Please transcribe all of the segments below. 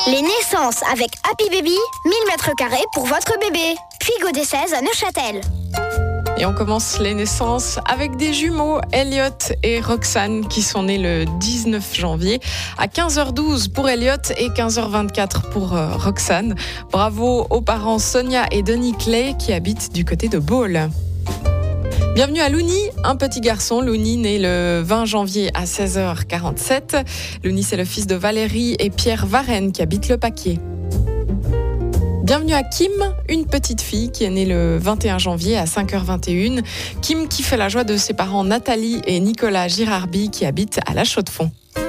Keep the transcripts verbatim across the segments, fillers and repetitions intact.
Les naissances avec Happy Baby, mille mètres carrés pour votre bébé. Puy des seize à Neuchâtel. Et on commence les naissances avec des jumeaux, Elliot et Roxane, qui sont nés le dix-neuf janvier à quinze heures douze pour Elliot et quinze heures vingt-quatre pour euh, Roxane. Bravo aux parents Sonia et Denis Clay qui habitent du côté de Baule. Bienvenue à Louni, un petit garçon. Louni né le vingt janvier à seize heures quarante-sept. Louni, c'est le fils de Valérie et Pierre Varenne qui habitent le Paquier. Bienvenue à Kim, une petite fille qui est née le vingt et un janvier à cinq heures vingt et un. Kim qui fait la joie de ses parents Nathalie et Nicolas Girarbi qui habitent à La Chaux-de-Fonds.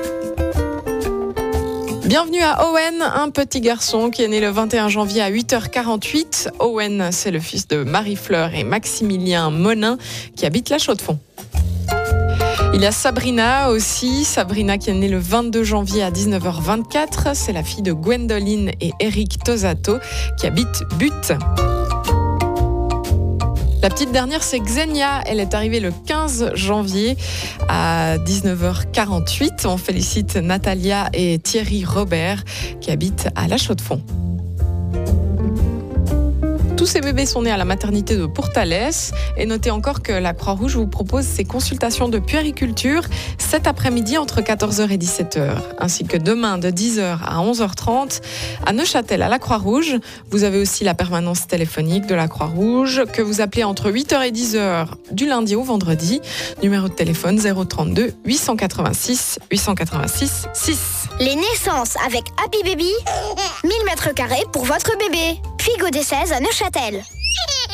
Bienvenue à Owen, un petit garçon qui est né le vingt et un janvier à huit heures quarante-huit. Owen, c'est le fils de Marie-Fleur et Maximilien Monin qui habitent La Chaux-de-Fonds. Il y a Sabrina aussi, Sabrina qui est née le vingt-deux janvier à dix-neuf heures vingt-quatre. C'est la fille de Gwendoline et Eric Tosato qui habitent Butte. La petite dernière, c'est Xenia. Elle est arrivée le quinze janvier à dix-neuf heures quarante-huit. On félicite Natalia et Thierry Robert qui habitent à La Chaux-de-Fonds. Tous ces bébés sont nés à la maternité de Pourtalès. Et notez encore que la Croix-Rouge vous propose ses consultations de puériculture cet après-midi entre quatorze heures et dix-sept heures, ainsi que demain de dix heures à onze heures trente à Neuchâtel à la Croix-Rouge. Vous avez aussi la permanence téléphonique de la Croix-Rouge que vous appelez entre huit heures et dix heures du lundi au vendredi. Numéro de téléphone zéro trente-deux huit cent quatre-vingt-six huit cent quatre-vingt-six six. Les naissances avec Happy Baby, mille mètres carrés pour votre bébé. Puy des seize à Neuchâtel.